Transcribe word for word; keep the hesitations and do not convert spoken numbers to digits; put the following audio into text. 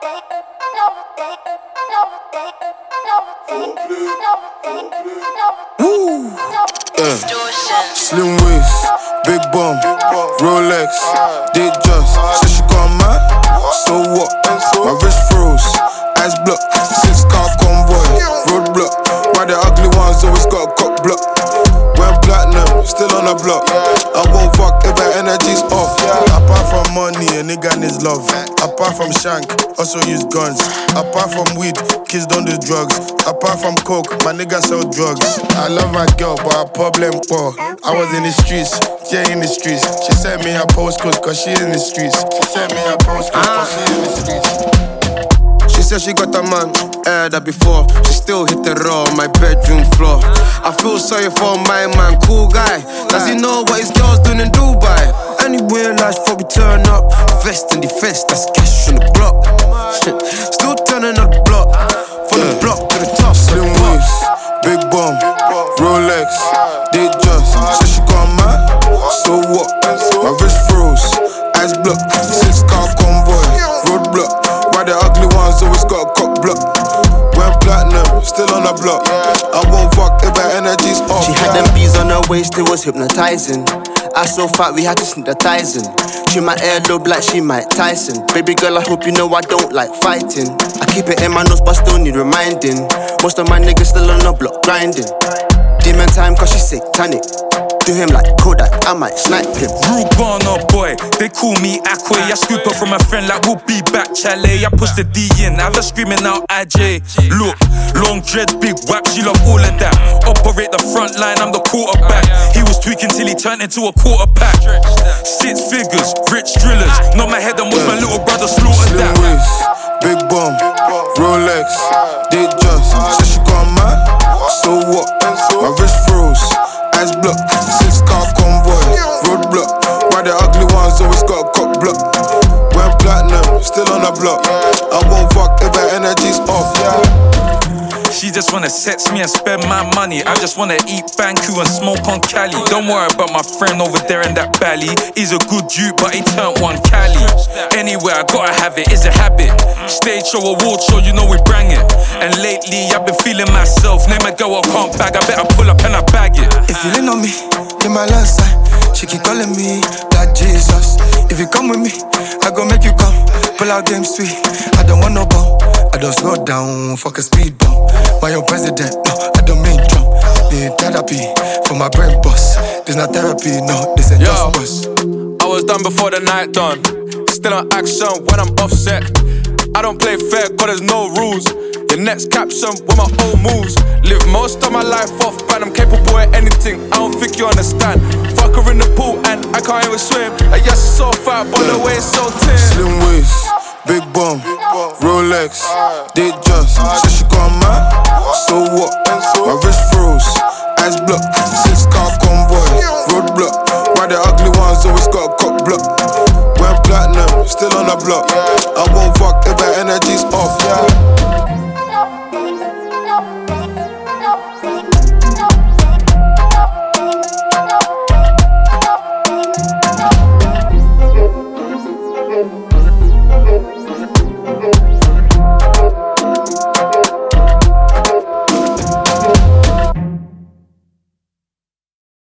Woo! Yeah. Slim waist, big bum, Rolex, did just. Said she gone mad, so what? My wrist froze, eyes blocked. Six car convoy, roadblock. Why the ugly ones always got a cock block? Went platinum, still on the block. I won't fuck if my energy's off. Apart from money, a nigga needs love. Apart from shank, also use guns. Apart from weed, kids don't do drugs. Apart from coke, my nigga sell drugs. I love my girl, but her problem, oh, I was in the streets, yeah, in the streets. She sent me her postcode, cause she in the streets. She sent me her postcode, cause she in the streets. She said she got a man, heard that before. She still hit the raw on my bedroom floor. I feel sorry for my man, cool guy. Does he know what his girl's doing in Dubai? Anywhere life before we turn up. Vest in the vest, that's cash on the block. Still turning up the block. From the block to the top. Slim waist, big bum, Rolex, did just. Said she gone mad, so what? My wrist froze, eyes blocked. Six car convoy, roadblock. Why the ugly ones always got a cock block? Went platinum, still on the block. I won't fuck if my energy's off. She had them bees on her waist, it was hypnotizing. I so fat we had to synthesizing. She my earlobe like she Mike Tyson. Baby girl, I hope you know I don't like fighting. I keep it in my nose but still need reminding. Most of my niggas still on the block grinding. Demon time cause she satanic. Do him like Kodak, I might snipe him. Rubana boy, they call me Aquay. I scoop up from a friend like we'll be back chalet. I push the D in, have her screaming out I J. Look, long dreads, big whap, she love all of that. Operate the front line, I'm the quarterback. He was tweaking till he turned into a quarter pack. Six figures, rich drillers. Not my head and watch my little brother slaughter that. Slim waist, big bum, Rolex, did just. Said she gone mad, so what? My wrist froze, eyes blocked. Six car convoy, roadblock. Why the ugly ones always got a cock block? Went platinum, still on the block. I won't fuck if my energy's off, yeah. She just wanna sex me and spend my money. I just wanna eat Banku and smoke on Cali. Don't worry about my friend over there in that valley. He's a good dude, but he turned one Cali. Anyway, I gotta have it, it's a habit. Stage show, award show, you know we bring it. And lately, I've been feeling myself. Name a girl I can't bag, I better pull up and I bag it. If you lean on me, you're my last side. She keep calling me Black Jesus. If you come with me, I gon' make you come. Pull out game sweet, I don't want no bum. I don't slow down, fuck a speed bump. Why your president, no, I don't mean Trump. Need therapy for my brain boss. This not therapy, no, this ain't just bus. I was done before the night done. Still on action when I'm offset. I don't play fair cause there's no rules. The next caption with my old moves. Live most of my life off ban. I'm capable of anything, I don't think you understand. Fuck her in the pool and I can't even swim. Like yes, it's so fat, but the way it's so thin. Slim waist, big bum, Rolex, did just. Said she gone mad, so what? My wrist froze, eyes blocked. Six car convoy, roadblock. Why the ugly ones always got